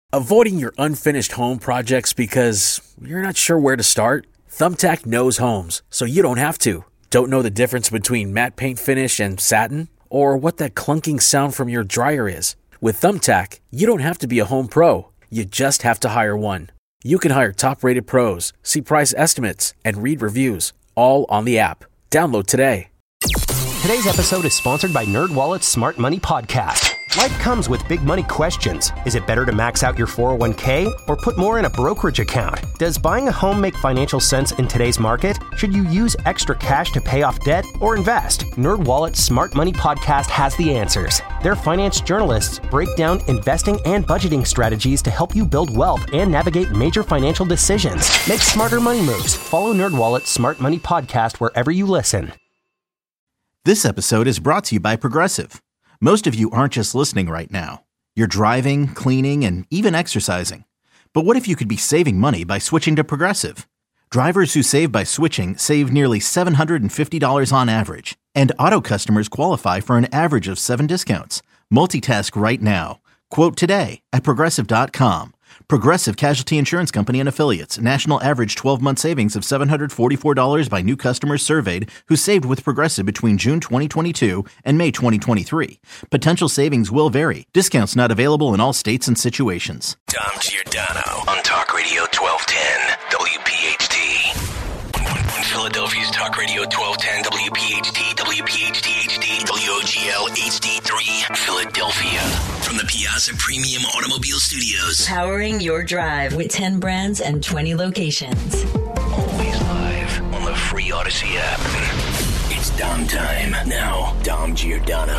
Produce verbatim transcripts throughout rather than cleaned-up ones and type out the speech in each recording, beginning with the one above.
Avoiding your unfinished home projects because you're not sure where to start? Thumbtack knows homes, so you don't have to. Don't know the difference between matte paint finish and satin? Or what that clunking sound from your dryer is? With Thumbtack, you don't have to be a home pro. You just have to hire one. You can hire top-rated pros, see price estimates, and read reviews, all on the app. Download today. Today's episode is sponsored by NerdWallet's Smart Money Podcast. Life comes with big money questions. Is it better to max out your four oh one k or put more in a brokerage account? Does buying a home make financial sense in today's market? Should you use extra cash to pay off debt or invest? NerdWallet's Smart Money Podcast has the answers. Their finance journalists break down investing and budgeting strategies to help you build wealth and navigate major financial decisions. Make smarter money moves. Follow NerdWallet's Smart Money Podcast wherever you listen. This episode is brought to you by Progressive. Most of you aren't just listening right now. You're driving, cleaning, and even exercising. But what if you could be saving money by switching to Progressive? Drivers who save by switching save nearly seven hundred fifty dollars on average. And auto customers qualify for an average of seven discounts. Multitask right now. Quote today at Progressive dot com. Progressive Casualty Insurance Company and Affiliates. National average twelve-month savings of seven hundred forty-four dollars by new customers surveyed who saved with Progressive between June twenty twenty-two and May twenty twenty-three. Potential savings will vary. Discounts not available in all states and situations. Dom Giordano on Talk Radio twelve ten W P H T. Philadelphia's Talk Radio twelve ten W P H T, W P H T H D, W O G L H D three, Philadelphia. From the Piazza Premium Automobile Studios. Powering your drive with ten brands and twenty locations. Always live on the free Odyssey app. It's Dom time. Now, Dom Giordano.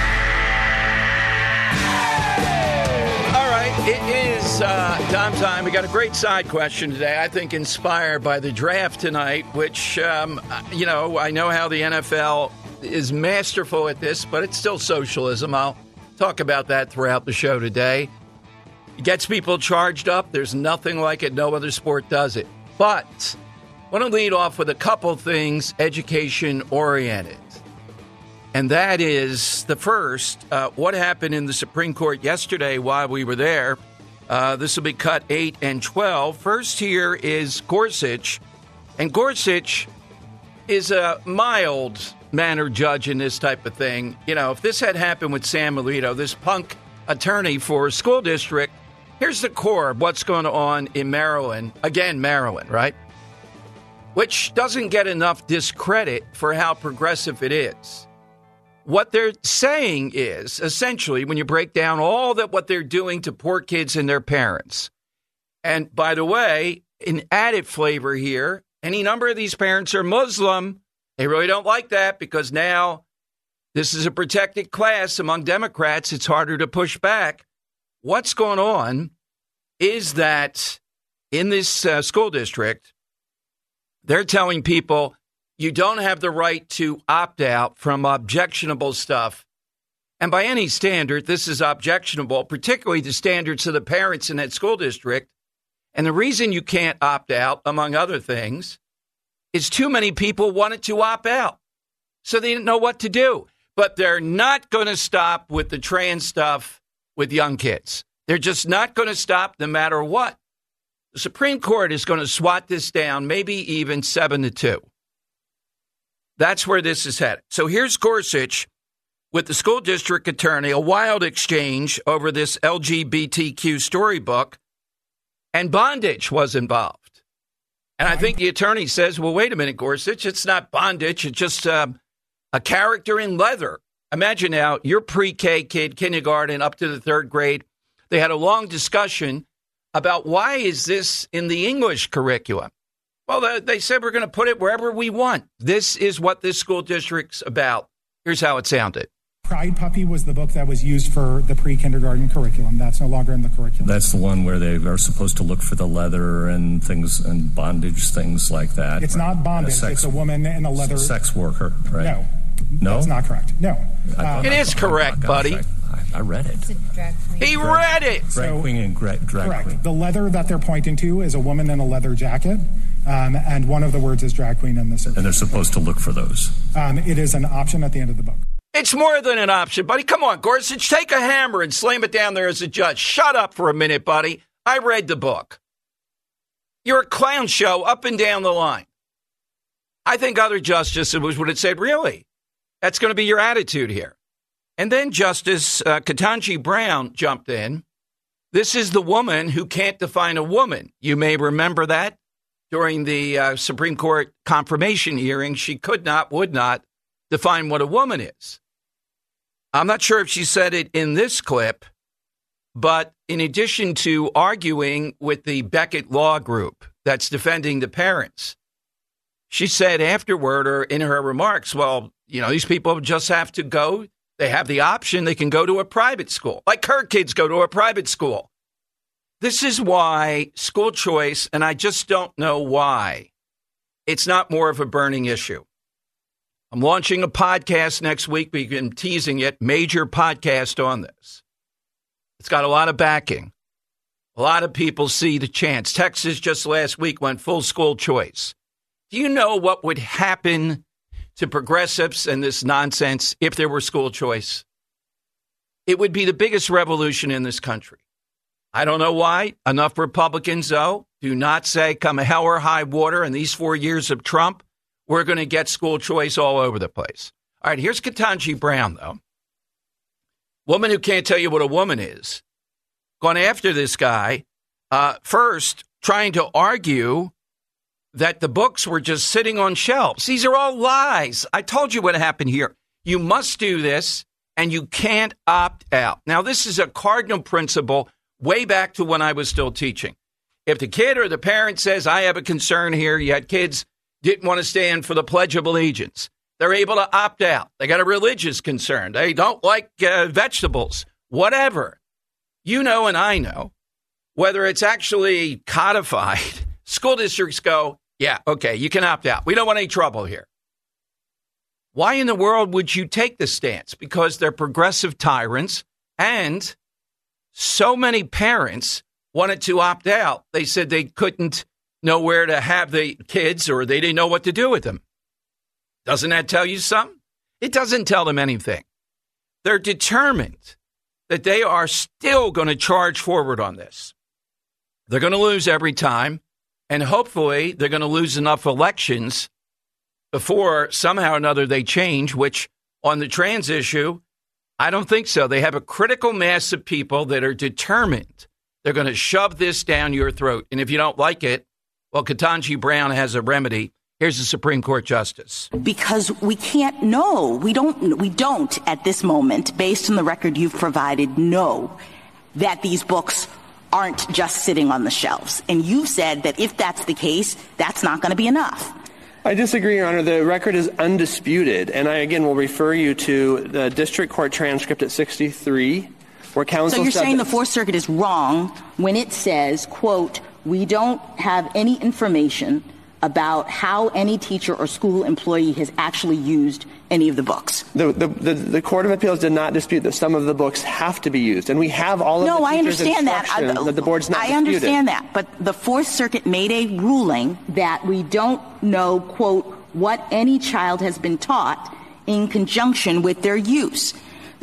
All right, it is uh, Dom time. We got a great side question today, I think inspired by the draft tonight, which, um, you know, I know how the N F L is masterful at this, but it's still socialism. I'll talk about that throughout the show today. It gets people charged up. There's nothing like it. No other sport does it. But I want to lead off with a couple things education-oriented. And that is the first, uh, what happened in the Supreme Court yesterday while we were there. Uh, this will be cut eight and twelve. First here is Gorsuch. And Gorsuch is a mild-mannered judge in this type of thing. You know, if this had happened with Sam Alito, this punk attorney for a school district, here's the core of what's going on in Maryland. Again, Maryland, right? Which doesn't get enough discredit for how progressive it is. What they're saying is, essentially, when you break down all that what they're doing to poor kids and their parents. And by the way, an added flavor here, any number of these parents are Muslim. They really don't like that because now this is a protected class among Democrats. It's harder to push back. What's going on is that in this uh, school district, they're telling people, you don't have the right to opt out from objectionable stuff. And by any standard, this is objectionable, particularly the standards of the parents in that school district. And the reason you can't opt out, among other things, is too many people wanted to opt out. So they didn't know what to do. But they're not going to stop with the trans stuff with young kids. They're just not going to stop no matter what. The Supreme Court is going to swat this down, maybe even seven to two. That's where this is headed. So here's Gorsuch with the school district attorney, a wild exchange over this L G B T Q storybook, and bondage was involved. And I think the attorney says, well, wait a minute, Gorsuch, it's not bondage. It's just um, a character in leather. Imagine now, you're pre-K kid, kindergarten, up to the third grade. They had a long discussion about why is this in the English curriculum? Well, they said we're going to put it wherever we want. This is what this school district's about. Here's how it sounded. Pride Puppy was the book that was used for the pre-kindergarten curriculum. That's no longer in the curriculum. That's the one where they are supposed to look for the leather and things and bondage, things like that. It's not bondage. A sex, it's a woman in a leather. Sex worker, right? No. No? That's not correct. No. Um, it is correct, oh, buddy. I, I read it. It's a drag queen. He read it. Drag so, queen and drag, drag correct. queen. The leather that they're pointing to is a woman in a leather jacket, um, and one of the words is drag queen in the survey. And they're supposed to look for those. Um, it is an option at the end of the book. It's more than an option, buddy. Come on, Gorsuch, take a hammer and slam it down there as a judge. Shut up for a minute, buddy. I read the book. You're a clown show up and down the line. I think other justices would have said, really? That's going to be your attitude here. And then Justice uh, Ketanji Brown jumped in. This is the woman who can't define a woman. You may remember that during the uh, Supreme Court confirmation hearing. She could not, would not define what a woman is. I'm not sure if she said it in this clip, but in addition to arguing with the Beckett Law Group that's defending the parents, she said afterward or in her remarks, well, you know, these people just have to go. They have the option. They can go to a private school, like her kids go to a private school. This is why school choice, and I just don't know why, it's not more of a burning issue. I'm launching a podcast next week. We've been teasing it, major podcast on this. It's got a lot of backing. A lot of people see the chance. Texas just last week went full school choice. Do you know what would happen to progressives and this nonsense if there were school choice? It would be the biggest revolution in this country. I don't know why. Enough Republicans, though, do not say, come hell or high water in these four years of Trump, we're going to get school choice all over the place. All right, here's Ketanji Brown, though. Woman who can't tell you what a woman is. Gone after this guy, uh, first trying to argue that the books were just sitting on shelves. These are all lies. I told you what happened here. You must do this, and you can't opt out. Now, this is a cardinal principle way back to when I was still teaching. If the kid or the parent says, I have a concern here, yet kids didn't want to stand for the Pledge of Allegiance, they're able to opt out. They got a religious concern. They don't like uh, vegetables, whatever. You know and I know, whether it's actually codified, school districts go, yeah, okay, you can opt out. We don't want any trouble here. Why in the world would you take this stance? Because they're progressive tyrants, and so many parents wanted to opt out. They said they couldn't know where to have the kids, or they didn't know what to do with them. Doesn't that tell you something? It doesn't tell them anything. They're determined that they are still going to charge forward on this. They're going to lose every time. And hopefully they're going to lose enough elections before somehow or another they change, which on the trans issue, I don't think so. They have a critical mass of people that are determined. They're going to shove this down your throat. And if you don't like it, well, Ketanji Brown has a remedy. Here's the Supreme Court justice. Because we can't know. We don't, we don't at this moment, based on the record you've provided, know that these books aren't just sitting on the shelves. And you've said that if that's the case, that's not going to be enough. I disagree, Your Honor. The record is undisputed. And I, again, will refer you to the district court transcript at sixty-three, where counsel So you're said saying that- the Fourth Circuit is wrong when it says, quote, we don't have any information about how any teacher or school employee has actually used any of the books. The, the, the, the Court of Appeals did not dispute that some of the books have to be used. And we have all of no, the I teachers' understand that. instruction I, that the board's not I disputed. understand that. But the Fourth Circuit made a ruling that we don't know, quote, what any child has been taught in conjunction with their use.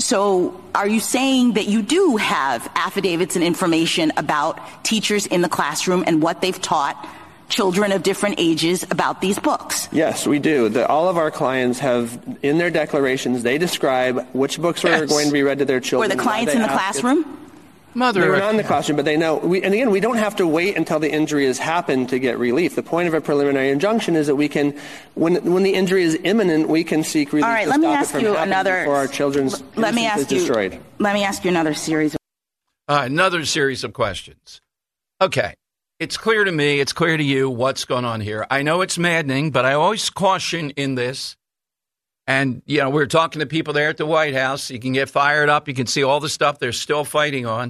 So are you saying that you do have affidavits and information about teachers in the classroom and what they've taught children of different ages about these books? Yes, we do. The, all of our clients have, in their declarations, they describe which books yes. are going to be read to their children. Were the clients in the classroom? Mother, they were not in the classroom, but they know. We, and again, we don't have to wait until the injury has happened to get relief. The point of a preliminary injunction is that we can, when when the injury is imminent, we can seek relief. All right, to let me stop ask it from you happening another. Before our children's let me ask is you. destroyed. Let me ask you another series. Of- uh, another series of questions. Okay. It's clear to me, it's clear to you what's going on here. I know it's maddening, but I always caution in this. And, you know, we were talking to people there at the White House. You can get fired up. You can see all the stuff they're still fighting on.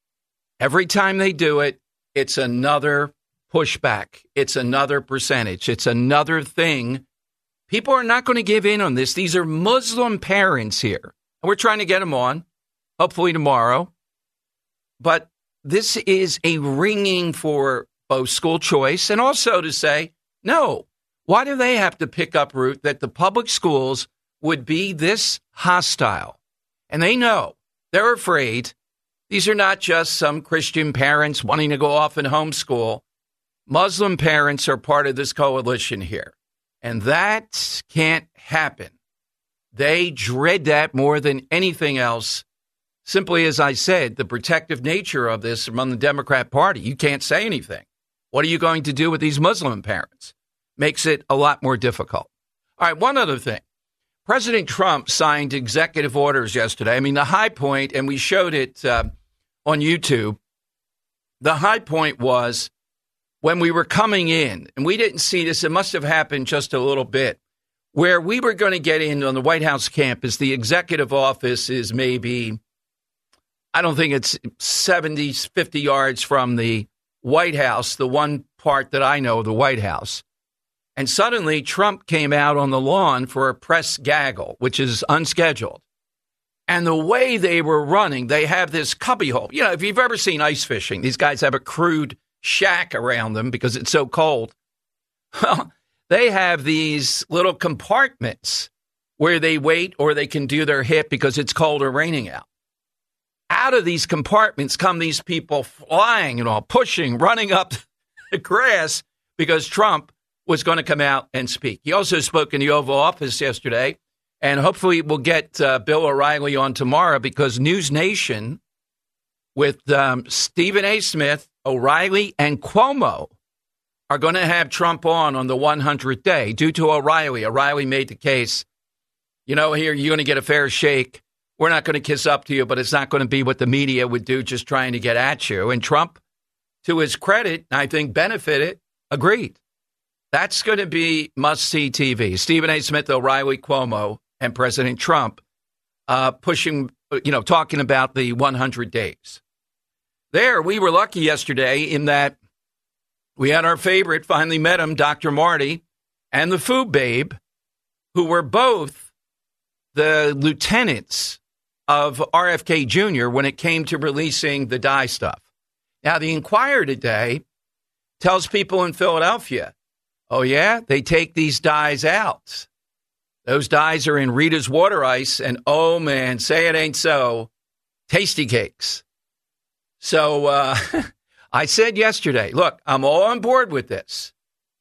Every time they do it, it's another pushback. It's another percentage. It's another thing. People are not going to give in on this. These are Muslim parents here. And we're trying to get them on, hopefully tomorrow. But this is a ringing for both school choice and also to say, no, why do they have to pick up root that the public schools would be this hostile. And they know, they're afraid. These are not just some Christian parents wanting to go off and homeschool. Muslim parents are part of this coalition here. And that can't happen. They dread that more than anything else. Simply, as I said, the protective nature of this among the Democrat Party. You can't say anything. What are you going to do with these Muslim parents? Makes it a lot more difficult. All right, one other thing. President Trump signed executive orders yesterday. I mean, the high point, and we showed it uh, on YouTube, the high point was when we were coming in, and we didn't see this, it must have happened just a little bit, where we were going to get in on the White House campus, the executive office is maybe, I don't think it's seventy, fifty yards from the White House, the one part that I know of the White House. And suddenly Trump came out on the lawn for a press gaggle, which is unscheduled. And the way they were running, they have this cubbyhole. You know, if you've ever seen ice fishing, these guys have a crude shack around them because it's so cold. Well, they have these little compartments where they wait or they can do their hit because it's cold or raining out. Out of these compartments come these people flying and all, pushing, running up the grass because Trump was going to come out and speak. He also spoke in the Oval Office yesterday, and hopefully we'll get uh, Bill O'Reilly on tomorrow because News Nation with um, Stephen A. Smith, O'Reilly, and Cuomo are going to have Trump on on the one hundredth day due to O'Reilly. O'Reilly made the case, you know, here you're going to get a fair shake. We're not going to kiss up to you, but it's not going to be what the media would do just trying to get at you. And Trump, to his credit, I think benefited, agreed. That's going to be must-see T V. Stephen A. Smith, O'Reilly, Cuomo, and President Trump uh, pushing, you know, talking about the one hundred days. There, we were lucky yesterday in that we had our favorite, finally met him, Doctor Marty, and the Food Babe, who were both the lieutenants of R F K Junior when it came to releasing the dye stuff. Now, the Inquirer today tells people in Philadelphia, oh, yeah, they take these dyes out. Those dyes are in Rita's water ice, and oh, man, say it ain't so, tasty cakes. So uh, I said yesterday, look, I'm all on board with this.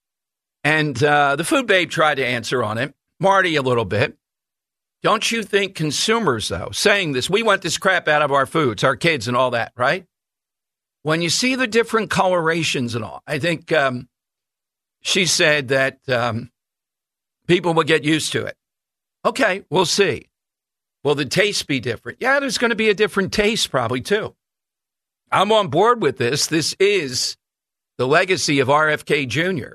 And uh, the Food Babe tried to answer on it, Marty a little bit. Don't you think consumers, though, saying this, we want this crap out of our foods, our kids and all that, right? When you see the different colorations and all, I think um, she said that um, people will get used to it. Okay, we'll see. Will the taste be different? Yeah, there's going to be a different taste probably, too. I'm on board with this. This is the legacy of R F K Junior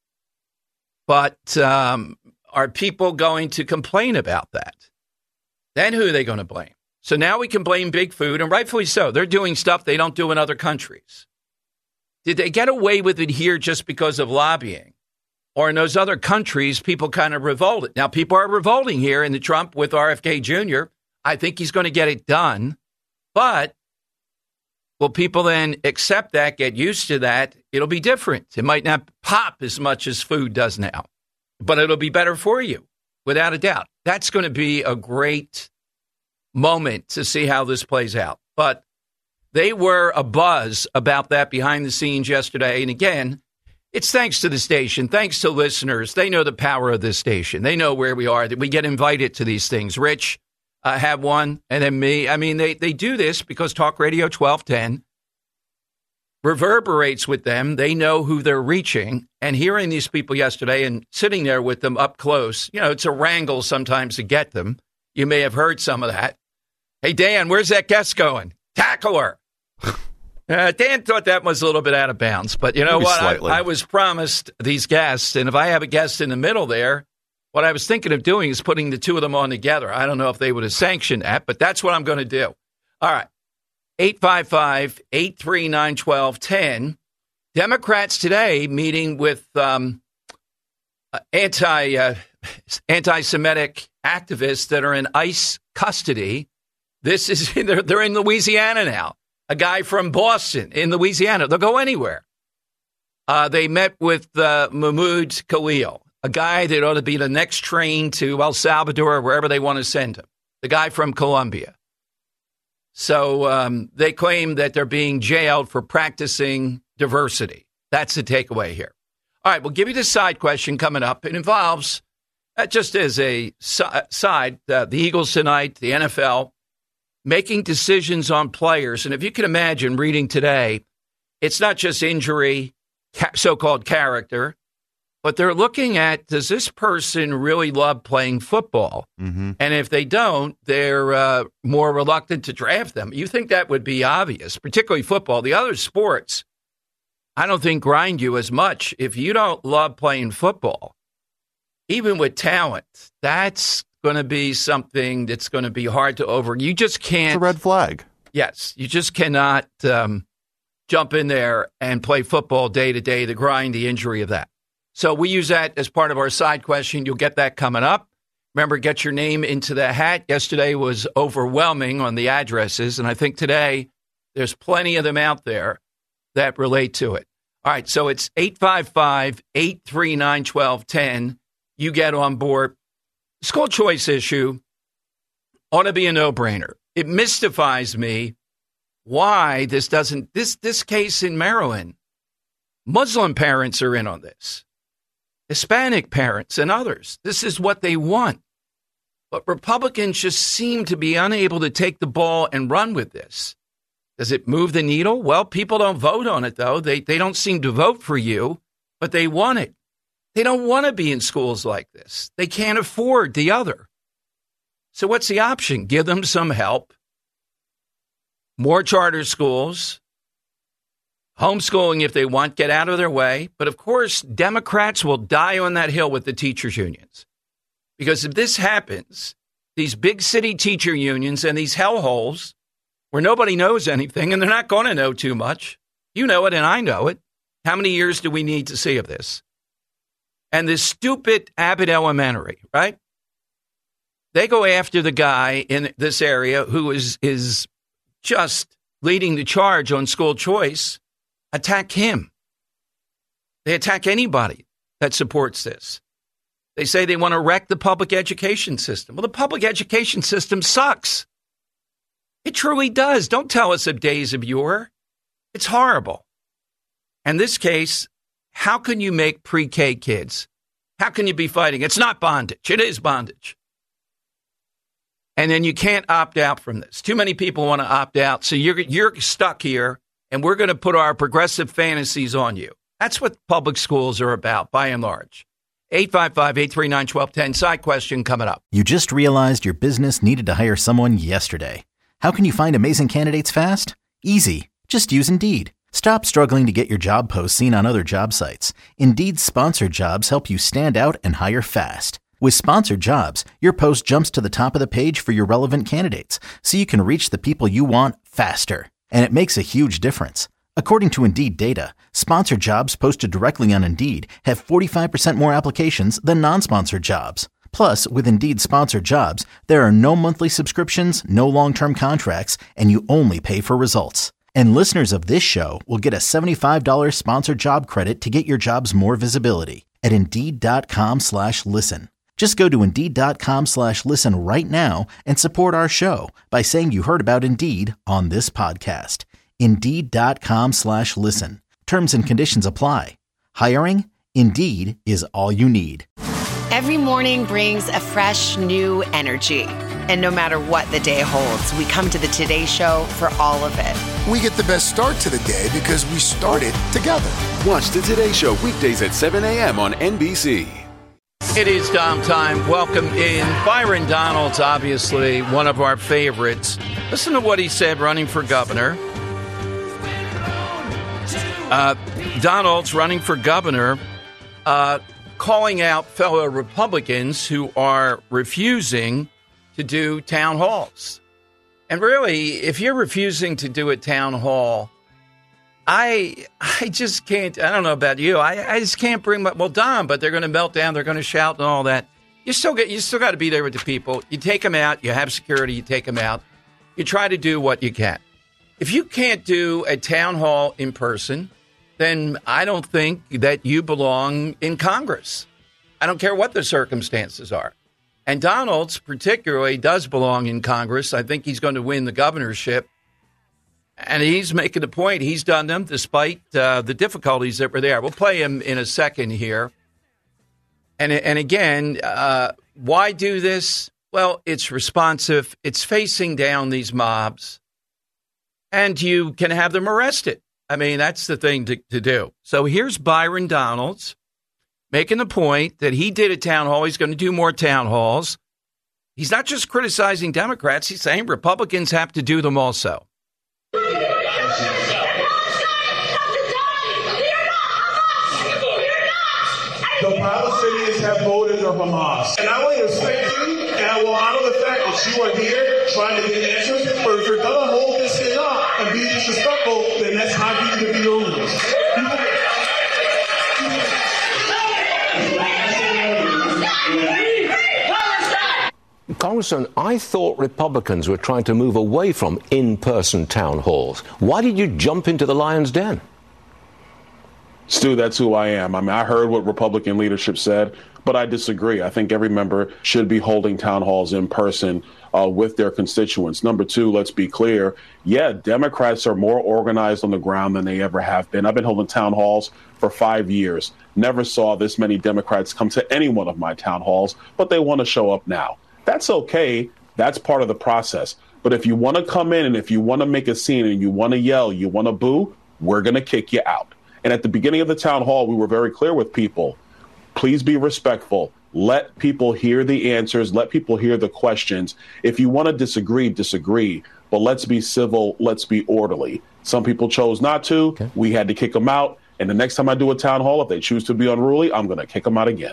But um, are people going to complain about that? Then who are they going to blame? So now we can blame Big Food, and rightfully so. They're doing stuff they don't do in other countries. Did they get away with it here just because of lobbying? Or in those other countries, people kind of revolted. Now, people are revolting here in the Trump with R F K Junior I think he's going to get it done. But will people then accept that, get used to that? It'll be different. It might not pop as much as food does now, but it'll be better for you, without a doubt. That's going to be a great moment to see how this plays out. But they were abuzz about that behind the scenes yesterday. And again, it's thanks to the station, thanks to listeners. They know the power of this station. They know where we are, that we get invited to these things. Rich uh, had one, and then me. I mean, they, they do this because Talk Radio twelve ten reverberates with them. They know who they're reaching. And hearing these people yesterday and sitting there with them up close, you know, it's a wrangle sometimes to get them. You may have heard some of that. Hey, Dan, where's that guest going? Tackle her. Uh, Dan thought that was a little bit out of bounds, but you know Maybe what? I, I was promised these guests, and if I have a guest in the middle there, what I was thinking of doing is putting the two of them on together. I don't know if they would have sanctioned that, but that's what I'm going to do. All right. eight five five, eight three nine, one two one zero. Democrats today meeting with um, anti, uh, anti-Semitic activists that are in ICE custody. This is they're, they're in Louisiana now. A guy from Boston in Louisiana. They'll go anywhere. Uh, they met with uh, Mahmoud Khalil. a guy that ought to be the next train to El Salvador or wherever they want to send him, the guy from Colombia. So um, they claim that they're being jailed for practicing diversity. That's the takeaway here. All right, we'll give you the side question coming up. It involves, uh, just as a si- side, uh, the Eagles tonight, the N F L, making decisions on players. And if you can imagine reading today, it's not just injury, ca- so-called character, but they're looking at, does this person really love playing football? Mm-hmm. And if they don't, they're uh, more reluctant to draft them. You think that would be obvious, particularly football. The other sports, I don't think grind you as much. If you don't love playing football, even with talent, that's going to be something that's going to be hard to over. You just can't. It's a red flag. Yes, you just cannot um, jump in there and play football day to day, the grind, the injury of that. So we use that as part of our side question. You'll get that coming up. Remember, get your name into the hat. Yesterday was overwhelming on the addresses, and I think today there's plenty of them out there that relate to it. All right, so it's eight five five, eight three nine, one two one zero. You get on board. School choice issue ought to be a no-brainer. It mystifies me why this doesn't, this, this case in Maryland, Muslim parents are in on this. Hispanic parents and others. This is what they want. But Republicans just seem to be unable to take the ball and run with this. Does it move the needle? Well, people don't vote on it, though. They they don't seem to vote for you, but they want it. They don't want to be in schools like this. They can't afford the other. So what's the option? Give them some help. More charter schools. Homeschooling if they want, get out of their way. But of course, Democrats will die on that hill with the teachers' unions. Because if this happens, these big city teacher unions and these hellholes where nobody knows anything, and they're not going to know too much. You know it and I know it. How many years do we need to see of this? And this stupid Abbott Elementary, right? They go after the guy in this area who is is just leading the charge on school choice. Attack him. They attack anybody that supports this. They say they want to wreck the public education system. Well, the public education system sucks. It truly does. Don't tell us of days of yore. It's horrible. In this case, how can you make pre-K kids? How can you be fighting? It's not bondage. It is bondage. And then you can't opt out from this. Too many people want to opt out. So you're you're stuck here. And we're going to put our progressive fantasies on you. That's what public schools are about, by and large. eight five five, eight three nine, one two one zero. Side question coming up. You just realized your business needed to hire someone yesterday. How can you find amazing candidates fast? Easy. Just use Indeed. Stop struggling to get your job posts seen on other job sites. Indeed's sponsored jobs help you stand out and hire fast. With sponsored jobs, your post jumps to the top of the page for your relevant candidates, so you can reach the people you want faster. And it makes a huge difference. According to Indeed data, sponsored jobs posted directly on Indeed have forty-five percent more applications than non-sponsored jobs. Plus, with Indeed sponsored jobs, there are no monthly subscriptions, no long-term contracts, and you only pay for results. And listeners of this show will get a seventy-five dollars sponsored job credit to get your jobs more visibility at Indeed.com slash listen. Just go to Indeed.com slash listen right now and support our show by saying you heard about Indeed on this podcast. Indeed.com slash listen. Terms and conditions apply. Hiring? Indeed is all you need. Every morning brings a fresh, new energy. And no matter what the day holds, we come to the Today Show for all of it. We get the best start to the day because we started together. Watch the Today Show weekdays at seven a.m. on N B C. It is Dom time. Welcome in. Byron Donalds, obviously one of our favorites. Listen to what he said running for governor. Uh, Donalds running for governor, uh, calling out fellow Republicans who are refusing to do town halls. And really, if you're refusing to do a town hall, I I just can't, I don't know about you, I, I just can't bring my, well, Dom, but they're going to melt down, they're going to shout and all that. You still get, you still got to be there with the people. You take them out, you have security, you take them out. You try to do what you can. If you can't do a town hall in person, then I don't think that you belong in Congress. I don't care what the circumstances are. And Donalds particularly does belong in Congress. I think he's going to win the governorship. And he's making the point. He's done them despite uh, the difficulties that were there. We'll play him in a second here. And, and again, uh, why do this? Well, it's responsive. It's facing down these mobs. And you can have them arrested. I mean, that's the thing to, to do. So here's Byron Donalds making the point that he did a town hall. He's going to do more town halls. He's not just criticizing Democrats. He's saying Republicans have to do them also. The Palestinians have voted for Hamas. And I will respect you, and I will honor the fact that you are here trying to get answers. But if you're going to hold this thing up and be disrespectful, then that's how you can be rulers. Congressman, I thought Republicans were trying to move away from in-person town halls. Why did you jump into the lion's den? Stu, that's who I am. I mean, I heard what Republican leadership said, but I disagree. I think every member should be holding town halls in person uh, with their constituents. Number two, let's be clear. Yeah, Democrats are more organized on the ground than they ever have been. I've been holding town halls for five years. Never saw this many Democrats come to any one of my town halls, but they want to show up now. That's okay. That's part of the process. But if you want to come in and if you want to make a scene and you want to yell, you want to boo, we're going to kick you out. And at the beginning of the town hall, we were very clear with people. Please be respectful. Let people hear the answers. Let people hear the questions. If you want to disagree, disagree. But let's be civil. Let's be orderly. Some people chose not to. Okay. We had to kick them out. And the next time I do a town hall, if they choose to be unruly, I'm going to kick them out again.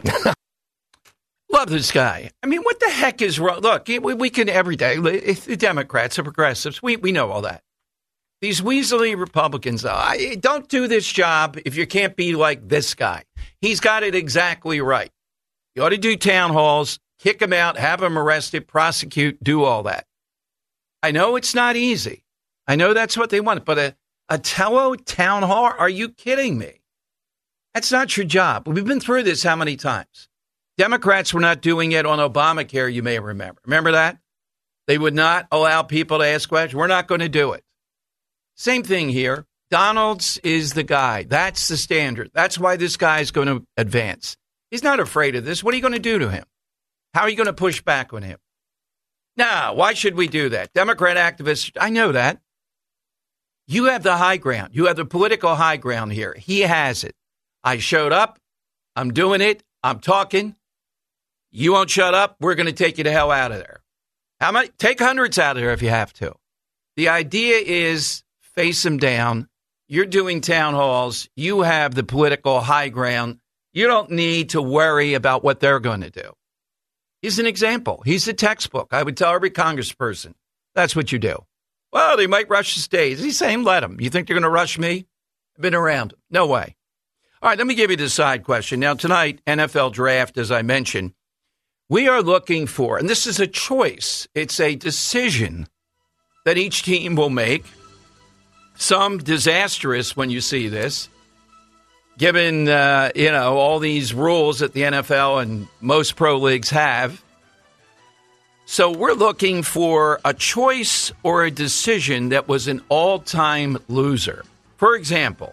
Love this guy. I mean, what the heck is wrong? Look, we, we can every day. The Democrats, the progressives, we, we know all that. These weaselly Republicans, though, I, don't do this job if you can't be like this guy. He's got it exactly right. You ought to do town halls, kick him out, have him arrested, prosecute, do all that. I know it's not easy. I know that's what they want, but a, a Tello town hall? Are you kidding me? That's not your job. We've been through this how many times? Democrats were not doing it on Obamacare, you may remember. Remember that? They would not allow people to ask questions. We're not going to do it. Same thing here. Donalds is the guy. That's the standard. That's why this guy is going to advance. He's not afraid of this. What are you going to do to him? How are you going to push back on him? Now, why should we do that? Democrat activists, I know that. You have the high ground. You have the political high ground here. He has it. I showed up. I'm doing it. I'm talking. You won't shut up. We're going to take you the hell out of there. How many? Take hundreds out of there if you have to. The idea is face them down. You're doing town halls. You have the political high ground. You don't need to worry about what they're going to do. He's an example. He's a textbook. I would tell every congressperson, that's what you do. Well, they might rush the stage. He's saying, let them. You think they're going to rush me? I've been around them. No way. All right, let me give you the side question. Now, tonight, N F L draft, as I mentioned, we are looking for, and this is a choice. It's a decision that each team will make. Some disastrous when you see this, given, uh, you know, all these rules that the N F L and most pro leagues have. So we're looking for a choice or a decision that was an all-time loser. For example,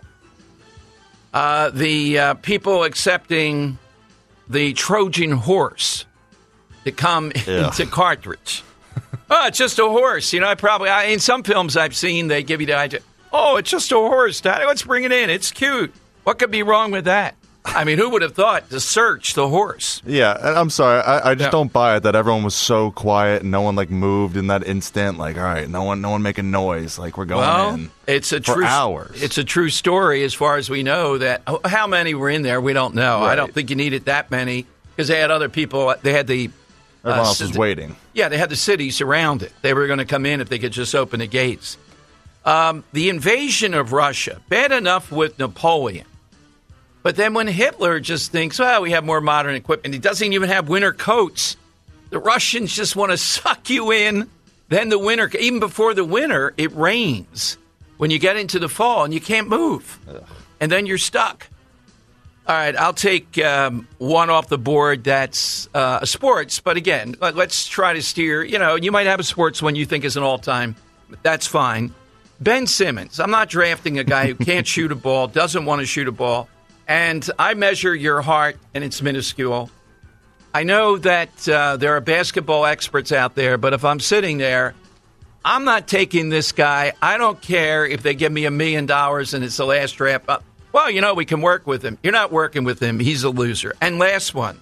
uh, the uh, people accepting the Trojan horse to come yeah. into cartridge. Oh, it's just a horse. You know, I probably, I, in some films I've seen, they give you the idea, oh, it's just a horse, Daddy. Let's bring it in. It's cute. What could be wrong with that? I mean, who would have thought to search the horse? Yeah, I'm sorry. I, I just yeah. don't buy it that everyone was so quiet and no one, like, moved in that instant. Like, all right, no one no one making noise. Like, we're going well, in it's a for true, hours. It's a true story as far as we know. That how many were in there, we don't know. Right. I don't think you needed that many because they had other people. They had the... Everyone uh, else was waiting. Yeah, they had the city surrounded. They were going to come in if they could just open the gates. Um, the invasion of Russia, bad enough with Napoleon. But then when Hitler just thinks, well, we have more modern equipment, he doesn't even have winter coats. The Russians just want to suck you in. Then the winter, even before the winter, it rains when you get into the fall and you can't move. Ugh. And then you're stuck. All right, I'll take um, one off the board that's uh, a sports. But again, let, let's try to steer. You know, you might have a sports one you think is an all-time. That's fine. Ben Simmons. I'm not drafting a guy who can't shoot a ball, doesn't want to shoot a ball. And I measure your heart, and it's minuscule. I know that uh, there are basketball experts out there, but if I'm sitting there, I'm not taking this guy. I don't care if they give me a million dollars and it's the last draft. Uh, well, you know, we can work with him. You're not working with him. He's a loser. And last one,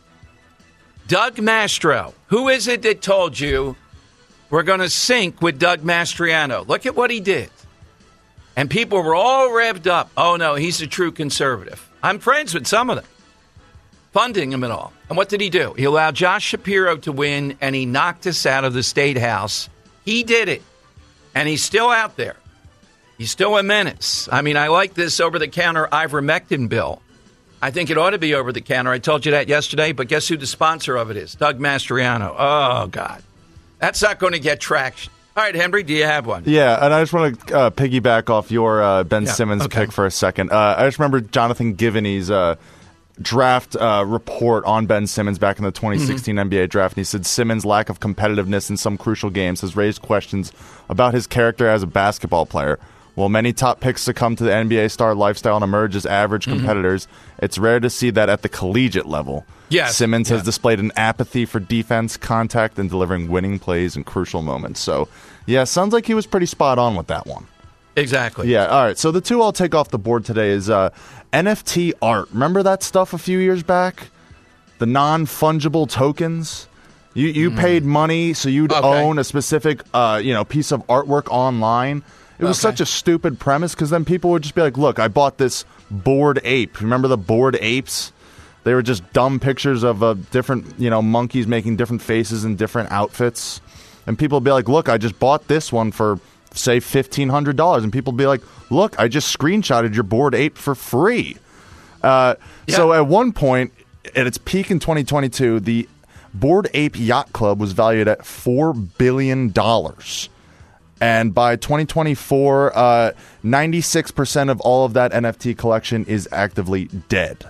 Doug Mastro. Who is it that told you we're going to sync with Doug Mastriano? Look at what he did. And people were all revved up. Oh, no, he's a true conservative. I'm friends with some of them, funding him and all. And what did he do? He allowed Josh Shapiro to win, and he knocked us out of the State House. He did it, and he's still out there. He's still a menace. I mean, I like this over-the-counter ivermectin bill. I think it ought to be over-the-counter. I told you that yesterday, but guess who the sponsor of it is? Doug Mastriano. Oh, God. That's not going to get traction. All right, Henry, do you have one? Yeah, and I just want to uh, piggyback off your uh, Ben Yeah, Simmons okay. pick for a second. Uh, I just remember Jonathan Givney's uh, draft uh, report on Ben Simmons back in the twenty sixteen Mm-hmm. N B A draft. And he said Simmons' lack of competitiveness in some crucial games has raised questions about his character as a basketball player. While many top picks succumb to the N B A star lifestyle and emerge as average Mm-hmm. competitors, it's rare to see that at the collegiate level. Yes, Simmons has yeah. displayed an apathy for defense, contact, and delivering winning plays in crucial moments. So, yeah, sounds like he was pretty spot on with that one. Exactly. Yeah, all right. So the two I'll take off the board today is uh, N F T art. Remember that stuff a few years back? The non-fungible tokens? You you mm. paid money so you'd okay. own a specific uh, you know piece of artwork online. It was okay. such a stupid premise because then people would just be like, look, I bought this Bored Ape. Remember the Bored Apes? They were just dumb pictures of uh, different, you know, monkeys making different faces in different outfits. And people would be like, look, I just bought this one for, say, fifteen hundred dollars. And people would be like, look, I just screenshotted your Bored Ape for free. Uh, yeah. So at one point, at its peak in twenty twenty-two, the Bored Ape Yacht Club was valued at four billion dollars. And by twenty twenty-four, uh, ninety-six percent of all of that N F T collection is actively dead.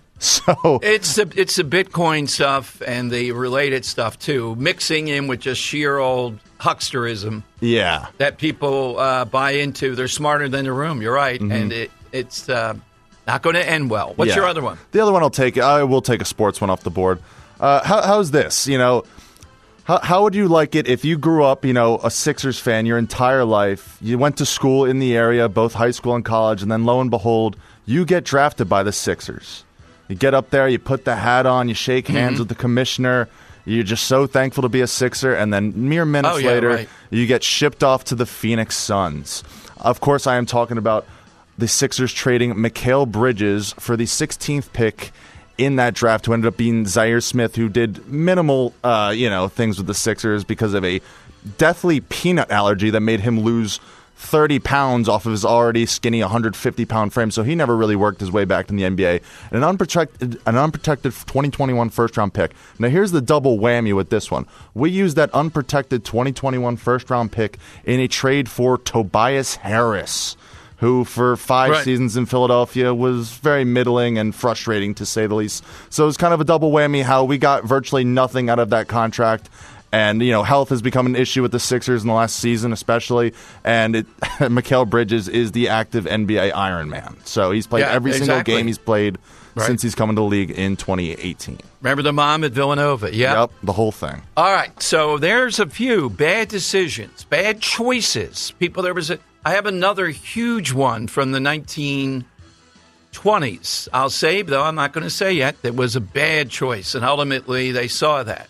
So it's the it's the Bitcoin stuff and the related stuff too, mixing in with just sheer old hucksterism. Yeah, that people uh, buy into. They're smarter than the room. You're right, mm-hmm. and it it's uh, not going to end well. What's yeah. your other one? The other one I'll take. I will take a sports one off the board. Uh, how, how's this? You know, how how would you like it if you grew up, you know, a Sixers fan your entire life? You went to school in the area, both high school and college, and then lo and behold, you get drafted by the Sixers. You get up there, you put the hat on, you shake hands mm-hmm. with the commissioner. You're just so thankful to be a Sixer, and then mere minutes oh, yeah, later, right. you get shipped off to the Phoenix Suns. Of course, I am talking about the Sixers trading Mikal Bridges for the sixteenth pick in that draft, who ended up being Zaire Smith, who did minimal, uh, you know, things with the Sixers because of a deathly peanut allergy that made him lose thirty pounds off of his already skinny one hundred fifty pound frame, so he never really worked his way back in the N B A. And an unprotected, an unprotected twenty twenty-one first-round pick. Now, here's the double whammy with this one. We used that unprotected twenty twenty-one first-round pick in a trade for Tobias Harris, who for five right. seasons in Philadelphia was very middling and frustrating, to say the least. So it was kind of a double whammy how we got virtually nothing out of that contract. And, you know, health has become an issue with the Sixers in the last season especially. And it, Mikal Bridges is the active N B A Iron Man. So he's played yeah, every exactly. single game he's played right. since he's come into the league in twenty eighteen. Remember the mom at Villanova? Yeah. Yep, the whole thing. All right. So there's a few bad decisions, bad choices. People, there was a, I have another huge one from the nineteen twenties. I'll say, though I'm not going to say yet, that was a bad choice. And ultimately they saw that.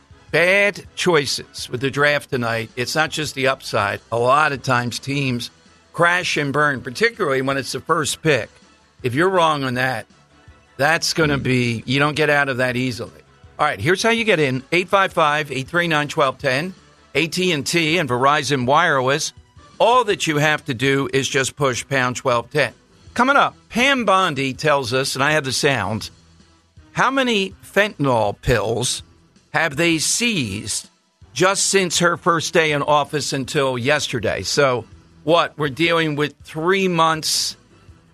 Bad choices with the draft tonight. It's not just the upside. A lot of times teams crash and burn, particularly when it's the first pick. If you're wrong on that, that's going to be, you don't get out of that easily. All right, here's how you get in. eight five five, eight three nine, one two one zero. A T and T and Verizon Wireless. All that you have to do is just push pound twelve ten. Coming up, Pam Bondi tells us, and I have the sound, how many fentanyl pills have they seized just since her first day in office until yesterday? So, what? We're dealing with three months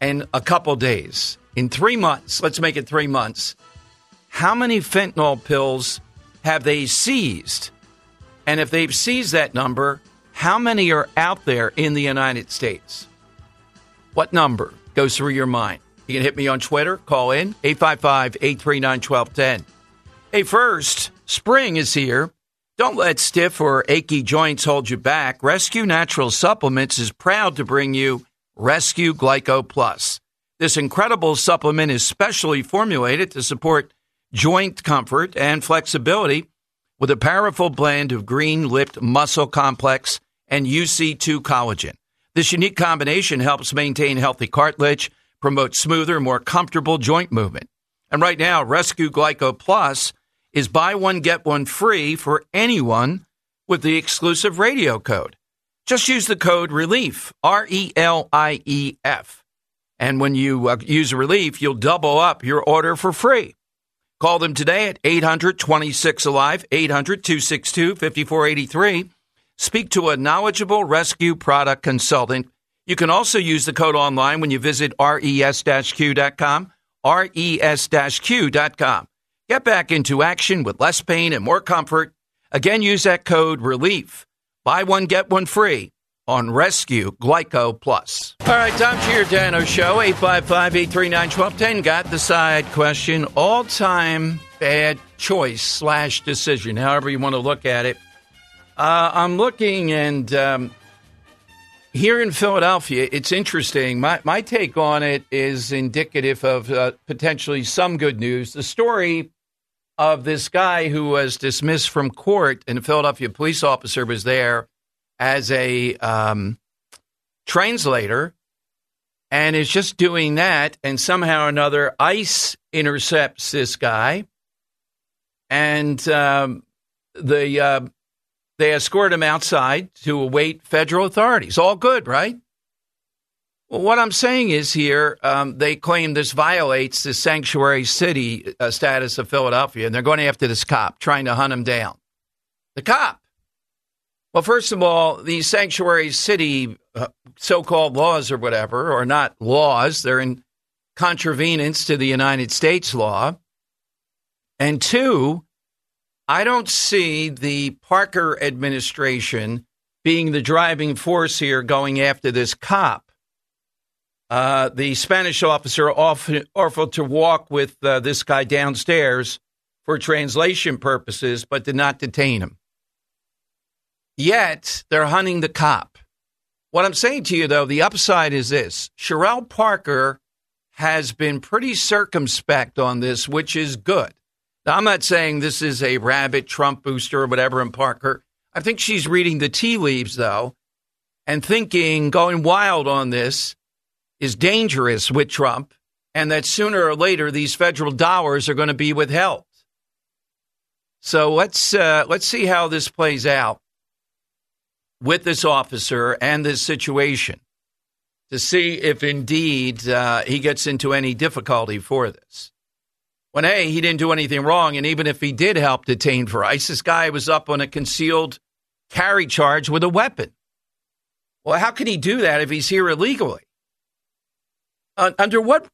in a couple days, in three months, let's make it three months, how many fentanyl pills have they seized? And if they've seized that number, how many are out there in the United States? What number goes through your mind? You can hit me on Twitter, call in, eight five five, eight three nine, one two one zero. Hey, first, spring is here. Don't let stiff or achy joints hold you back. Rescue Natural Supplements is proud to bring you Rescue Glyco Plus. This incredible supplement is specially formulated to support joint comfort and flexibility with a powerful blend of green-lipped muscle complex and U C two collagen. This unique combination helps maintain healthy cartilage, promote smoother, more comfortable joint movement. And right now, Rescue Glyco Plus is buy one, get one free for anyone with the exclusive radio code. Just use the code RELIEF, R E L I E F. And when you uh, use RELIEF, you'll double up your order for free. Call them today at eight hundred, twenty-six, alive, eight hundred, two six two, five four eight three. Speak to a knowledgeable rescue product consultant. You can also use the code online when you visit res q dot com, res q dot com. Get back into action with less pain and more comfort. Again, use that code RELIEF. Buy one, get one free on Rescue Glyco Plus. All right, Tom Giordano Show, eight five five, eight three nine, one two one zero. Got the side question. All-time bad choice slash decision, however you want to look at it. Uh, I'm looking, and um, here in Philadelphia, it's interesting. My, my take on it is indicative of uh, potentially some good news. The story of this guy who was dismissed from court, and a Philadelphia police officer was there as a um, translator, and is just doing that, and somehow or another, ICE intercepts this guy, and um, the uh, they escort him outside to await federal authorities. All good, right? Well, what I'm saying is here, um, they claim this violates the sanctuary city uh, status of Philadelphia, and they're going after this cop, trying to hunt him down. The cop. Well, first of all, these sanctuary city uh, so-called laws or whatever, or not laws, they're in contravenance to the United States law. And two, I don't see the Parker administration being the driving force here going after this cop. Uh, the Spanish officer offered, offered to walk with uh, this guy downstairs for translation purposes, but did not detain him. Yet, they're hunting the cop. What I'm saying to you, though, the upside is this. Sherelle Parker has been pretty circumspect on this, which is good. Now, I'm not saying this is a rabid Trump booster or whatever in Parker. I think she's reading the tea leaves, though, and thinking going wild on this is dangerous with Trump, and that sooner or later these federal dollars are going to be withheld. So let's uh, let's see how this plays out with this officer and this situation to see if indeed uh, he gets into any difficulty for this. When, A, he didn't do anything wrong, and even if he did help detain for ICE, this guy was up on a concealed carry charge with a weapon. Well, how can he do that if he's here illegally? Uh, under what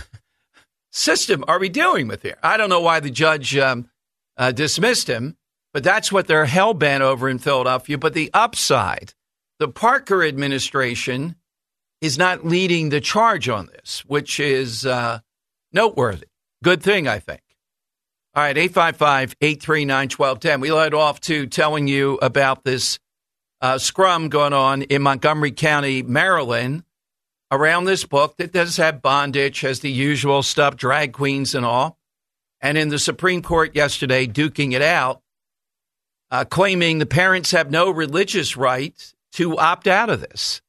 system are we dealing with here? I don't know why the judge um, uh, dismissed him, but that's what they're hell-bent over in Philadelphia. But the upside, the Parker administration is not leading the charge on this, which is uh, noteworthy. Good thing, I think. All right, eight five five, eight three nine, one two one zero. We led off to telling you about this uh, scrum going on in Montgomery County, Maryland, around this book that does have bondage, has the usual stuff, drag queens and all. And in the Supreme Court yesterday, duking it out, uh, claiming the parents have no religious right to opt out of this.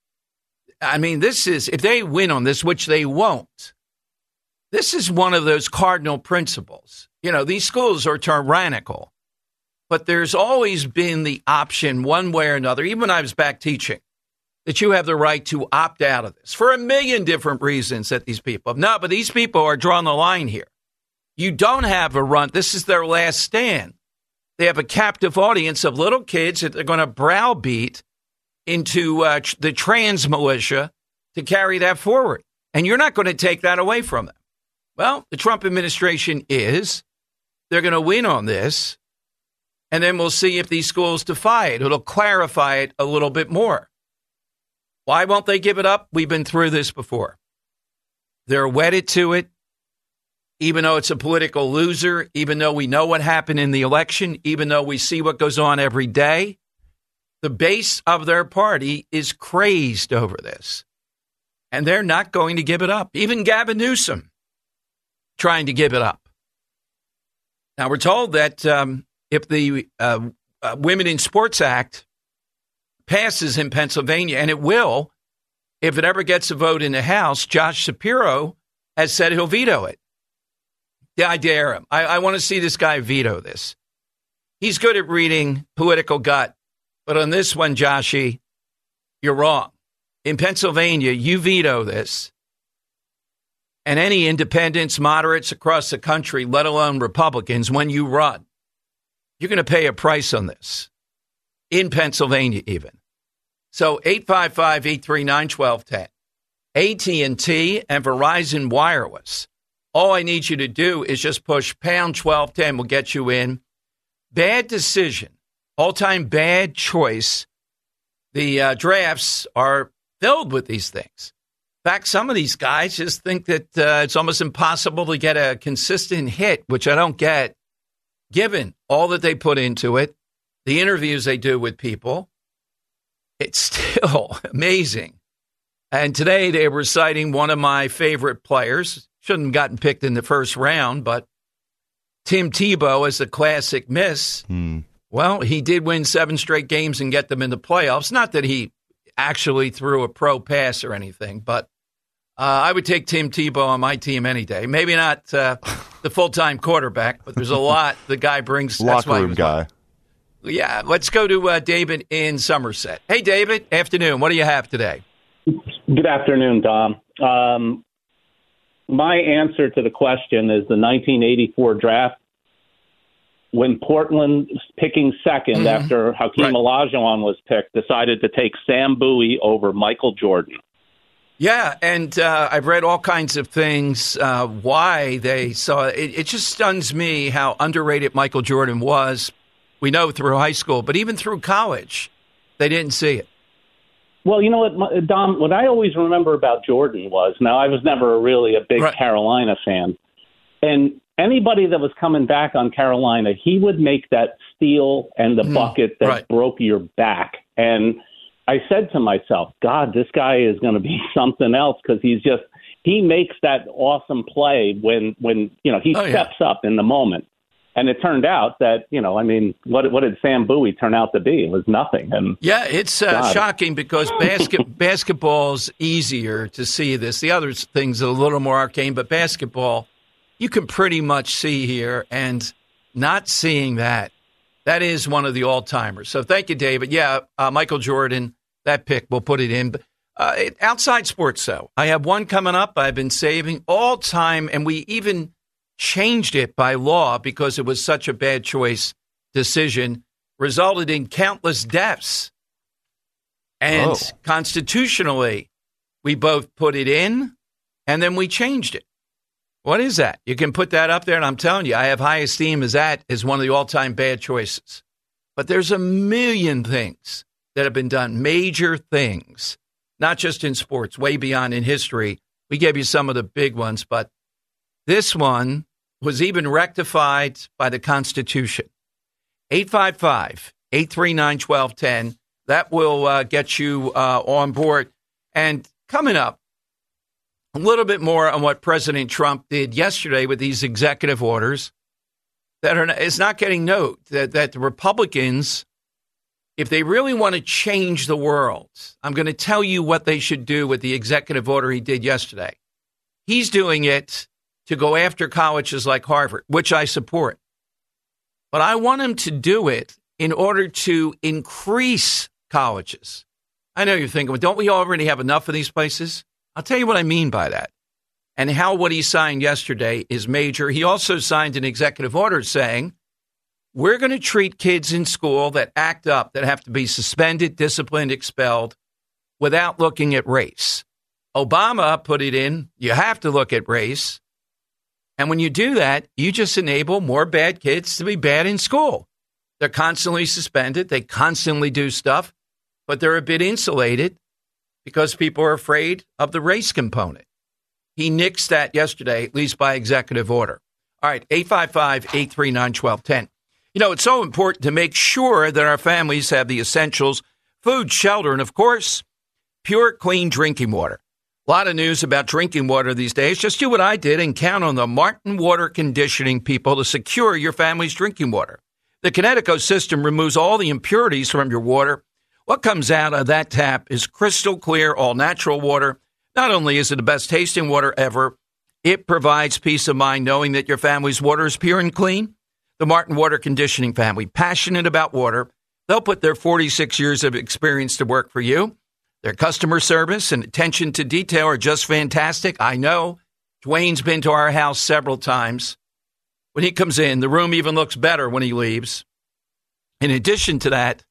I mean, this is, if they win on this, which they won't, this is one of those cardinal principles. You know, these schools are tyrannical, but there's always been the option one way or another, even when I was back teaching, that you have the right to opt out of this for a million different reasons that these people have. No, but these people are drawing the line here. You don't have a run. This is their last stand. They have a captive audience of little kids that they're going to browbeat into uh, the trans militia to carry that forward. And you're not going to take that away from them. Well, the Trump administration is. They're going to win on this. And then we'll see if these schools defy it. It'll clarify it a little bit more. Why won't they give it up? We've been through this before. They're wedded to it, even though it's a political loser, even though we know what happened in the election, even though we see what goes on every day. The base of their party is crazed over this. And they're not going to give it up. Even Gavin Newsom trying to give it up. Now, we're told that um, if the uh, uh, Women in Sports Act passes in Pennsylvania, and it will, if it ever gets a vote in the House, Josh Shapiro has said he'll veto it. Yeah, I dare him. I, I want to see this guy veto this. He's good at reading political gut. But on this one, Joshy, you're wrong. In Pennsylvania, you veto this. And any independents, moderates across the country, let alone Republicans, when you run, you're going to pay a price on this. In Pennsylvania, even. So eight five five, eight three nine, one two one zero. A T and T and Verizon Wireless. All I need you to do is just push pound twelve ten. We'll get you in. Bad decision. All-time bad choice. The uh, drafts are filled with these things. In fact, some of these guys just think that uh, it's almost impossible to get a consistent hit, which I don't get, given all that they put into it, the interviews they do with people. It's still amazing. And today they were citing one of my favorite players. Shouldn't have gotten picked in the first round, but Tim Tebow as a classic miss. Hmm. Well, he did win seven straight games and get them in the playoffs. Not that he actually threw a pro pass or anything, but uh, I would take Tim Tebow on my team any day. Maybe not uh, the full-time quarterback, but there's a lot the guy brings. Locker room guy. Yeah, let's go to uh, David in Somerset. Hey, David, afternoon. What do you have today? Good afternoon, Tom. Um, my answer to the question is the nineteen eighty-four draft. When Portland, picking second mm-hmm. after Hakeem right. Olajuwon was picked, decided to take Sam Bowie over Michael Jordan. Yeah, and uh, I've read all kinds of things uh, why they saw it. It just stuns me how underrated Michael Jordan was. We know through high school, but even through college, they didn't see it. Well, you know what, Dom, what I always remember about Jordan was, now I was never really a big right. Carolina fan, and anybody that was coming back on Carolina, he would make that steal and the mm, bucket that right. broke your back. And I said to myself, God, this guy is going to be something else because he's just, he makes that awesome play when, when you know, he oh, steps yeah. up in the moment. And it turned out that, you know, I mean, what what did Sam Bowie turn out to be? It was nothing. And yeah, it's uh, shocking because basket, basketball's easier to see this. The other things are a little more arcane, but basketball, you can pretty much see here, and not seeing that, that is one of the all-timers. So thank you, David. Yeah, uh, Michael Jordan, that pick, we'll put it in. But uh, it, outside sports, though, I have one coming up I've been saving all time, and we even changed it by law because it was such a bad choice decision, resulted in countless deaths. And oh. constitutionally, we both put it in, and then we changed it. What is that? You can put that up there, and I'm telling you, I have high esteem as that is one of the all-time bad choices. But there's a million things that have been done, major things, not just in sports, way beyond in history. We gave you some of the big ones, but this one was even rectified by the Constitution. eight five five, eight three nine, one two one zero. That will uh, get you uh, on board. And coming up, a little bit more on what President Trump did yesterday with these executive orders that are is not getting note that, that the Republicans, if they really want to change the world, I'm going to tell you what they should do with the executive order he did yesterday. He's doing it to go after colleges like Harvard, which I support. But I want him to do it in order to increase colleges. I know you're thinking, well, don't we already have enough of these places? I'll tell you what I mean by that and how what he signed yesterday is major. He also signed an executive order saying we're going to treat kids in school that act up, that have to be suspended, disciplined, expelled without looking at race. Obama put it in. You have to look at race. And when you do that, you just enable more bad kids to be bad in school. They're constantly suspended. They constantly do stuff, but they're a bit insulated because people are afraid of the race component. He nixed that yesterday, at least by executive order. All right, eight five five, eight three nine, one two one zero. You know, it's so important to make sure that our families have the essentials, food, shelter, and, of course, pure, clean drinking water. A lot of news about drinking water these days. Just do what I did and count on the Martin Water Conditioning people to secure your family's drinking water. The Kinetico system removes all the impurities from your water. What comes out of that tap is crystal clear, all-natural water. Not only is it the best tasting water ever, it provides peace of mind knowing that your family's water is pure and clean. The Martin Water Conditioning family, passionate about water. They'll put their forty-six years of experience to work for you. Their customer service and attention to detail are just fantastic. I know. Dwayne's been to our house several times. When he comes in, the room even looks better when he leaves. In addition to that,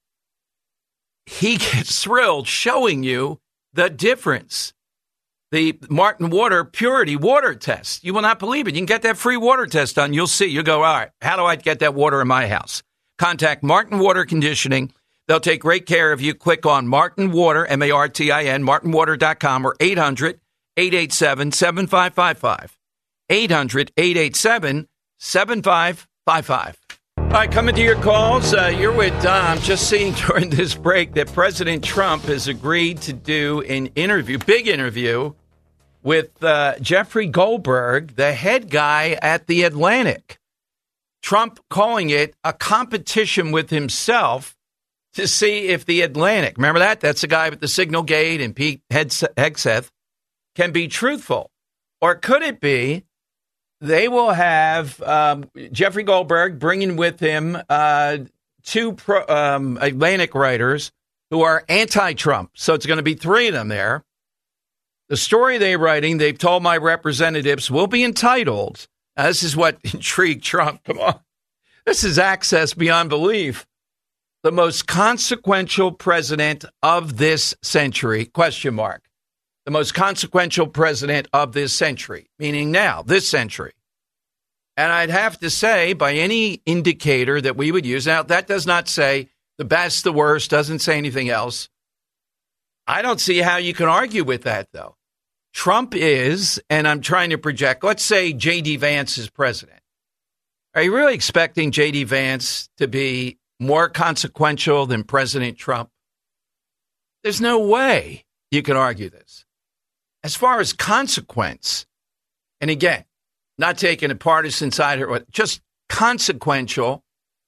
he gets thrilled showing you the difference. The Martin Water Purity Water Test. You will not believe it. You can get that free water test done. You'll see. You'll go, all right, how do I get that water in my house? Contact Martin Water Conditioning. They'll take great care of you. Click on Martin Water, M A R T I N, martin water dot com or eight hundred, eight eight seven, seven five five five. eight hundred, eight eight seven, seven five five five. All right, coming to your calls. Uh, you're with Dom. Just seeing during this break that President Trump has agreed to do an interview, big interview, with uh, Jeffrey Goldberg, the head guy at The Atlantic. Trump calling it a competition with himself to see if The Atlantic, remember that? That's the guy with the Signal Gate and Pete Hegseth, can be truthful. Or could it be they will have um, Jeffrey Goldberg bringing with him uh, two pro, um, Atlantic writers who are anti-Trump. So it's going to be three of them there. The story they're writing, they've told my representatives, will be entitled. Now, this is what intrigued Trump. Come on. This is access beyond belief. The most consequential president of this century, question mark. The most consequential president of this century, meaning now, this century. And I'd have to say, by any indicator that we would use, now that does not say the best, the worst, doesn't say anything else. I don't see how you can argue with that, though. Trump is, and I'm trying to project, let's say J D. Vance is president. Are you really expecting J D. Vance to be more consequential than President Trump? There's no way you can argue this. As far as consequence, and again, not taking a partisan side here, just consequential,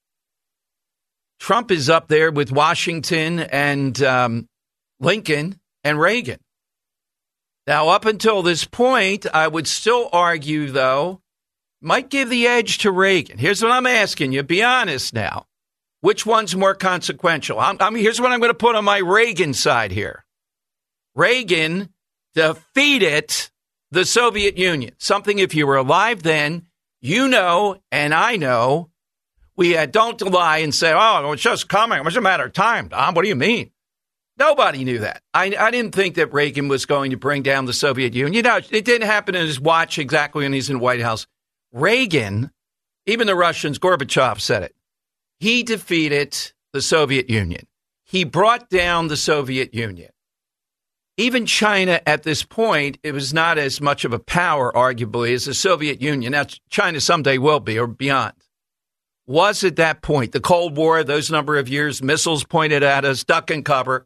Trump is up there with Washington and um, Lincoln and Reagan. Now, up until this point, I would still argue, though, might give the edge to Reagan. Here's what I'm asking you. Be honest now. Which one's more consequential? I'm, I'm, here's what I'm going to put on my Reagan side here. Reagan defeated the Soviet Union. Something, if you were alive then, you know, and I know, we had, don't lie and say, oh, it's just coming. It's a matter of time, Don. What do you mean? Nobody knew that. I, I didn't think that Reagan was going to bring down the Soviet Union. You know, it didn't happen in his watch exactly when he's in the White House. Reagan, even the Russians, Gorbachev said it. He defeated the Soviet Union. He brought down the Soviet Union. Even China at this point, it was not as much of a power, arguably, as the Soviet Union. Now, China someday will be or beyond. Was at that point, the Cold War, those number of years, missiles pointed at us, duck and cover.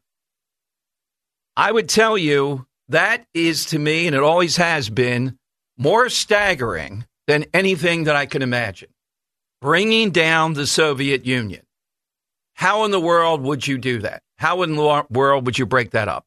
I would tell you that is, to me, and it always has been, more staggering than anything that I can imagine. Bringing down the Soviet Union. How in the world would you do that? How in the world would you break that up?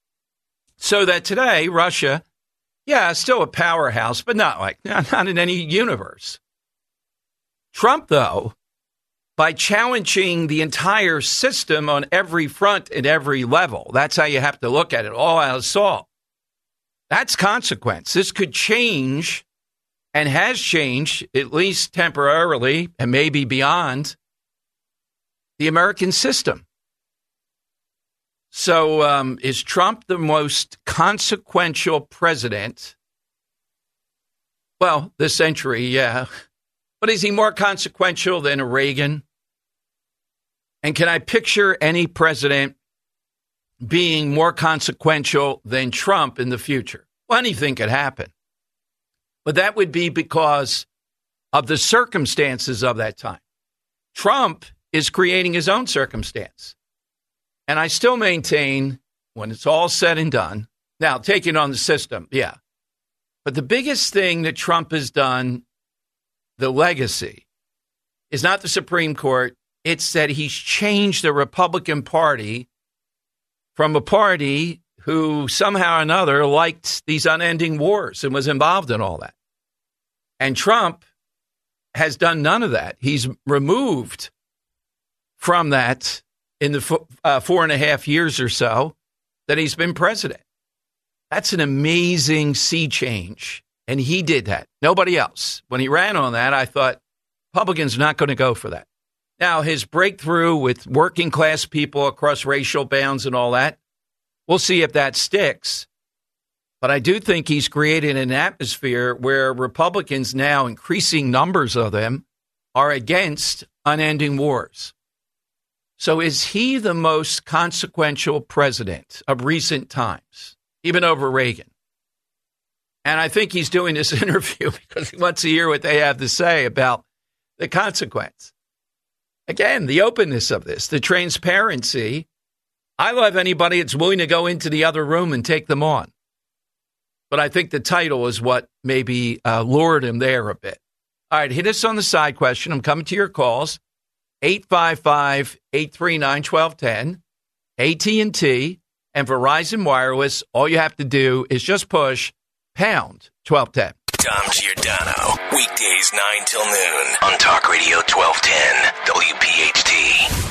So that today, Russia, yeah, still a powerhouse, but not like, not in any universe. Trump, though, by challenging the entire system on every front at every level, that's how you have to look at it, all out assault. That's consequence. This could change and has changed, at least temporarily and maybe beyond, the American system. So um, is Trump the most consequential president? Well, this century, yeah. But is he more consequential than a Reagan? And can I picture any president being more consequential than Trump in the future? Well, anything could happen. But that would be because of the circumstances of that time. Trump is creating his own circumstance. And I still maintain, when it's all said and done, now taking on the system, yeah. But the biggest thing that Trump has done, the legacy, is not the Supreme Court. It's that he's changed the Republican Party from a party who somehow or another liked these unending wars and was involved in all that. And Trump has done none of that. He's removed from that in the f- uh, four and a half years or so that he's been president. That's an amazing sea change. And he did that. Nobody else. When he ran on that, I thought Republicans are not going to go for that. Now, his breakthrough with working class people across racial bounds and all that, we'll see if that sticks. But I do think he's created an atmosphere where Republicans now, increasing numbers of them, are against unending wars. So is he the most consequential president of recent times, even over Reagan? And I think he's doing this interview because he wants to hear what they have to say about the consequence. Again, the openness of this, the transparency. I love anybody that's willing to go into the other room and take them on. But I think the title is what maybe uh, lured him there a bit. All right, hit us on the side question. I'm coming to your calls. eight five five, eight three nine, one two one zero. A T and T and Verizon Wireless. All you have to do is just push pound twelve ten. Dom Giordano, weekdays nine till noon on Talk Radio twelve ten W P H T.